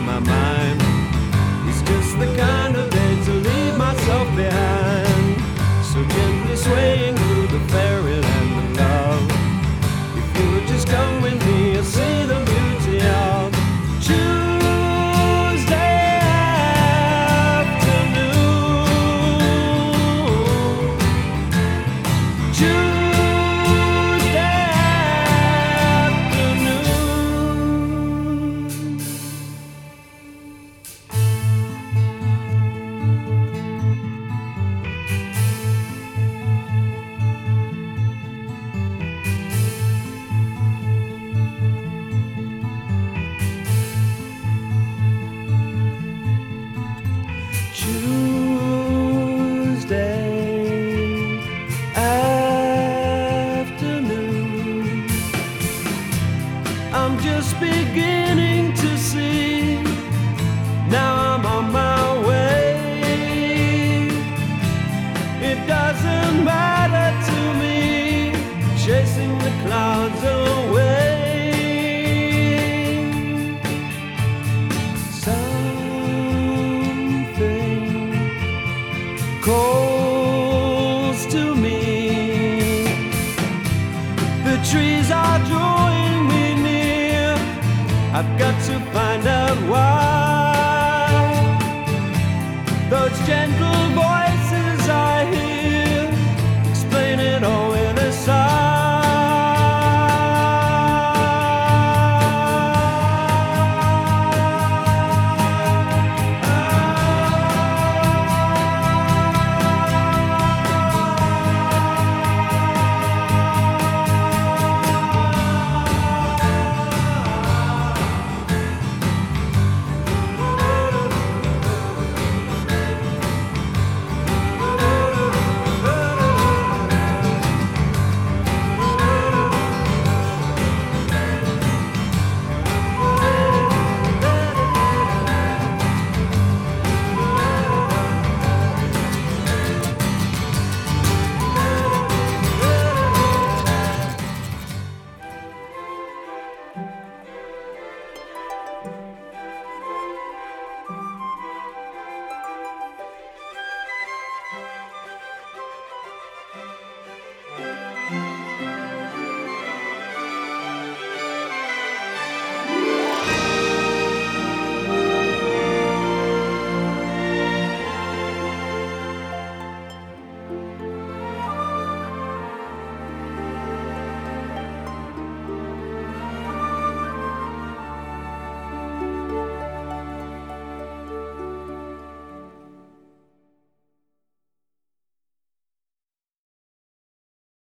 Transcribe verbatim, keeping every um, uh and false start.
my mind. It's just the kind of day to leave myself behind, so gently swaying through the fairyland of love. If you would just come with me, you'll see the beauty of Tuesday afternoon. Tuesday afternoon. Tuesday afternoon. I'm just beginning to see. Now I'm on my way. It doesn't matter to me, chasing the clouds away. Calls to me. The trees are drawing me near. I've got to find out why. Those gentle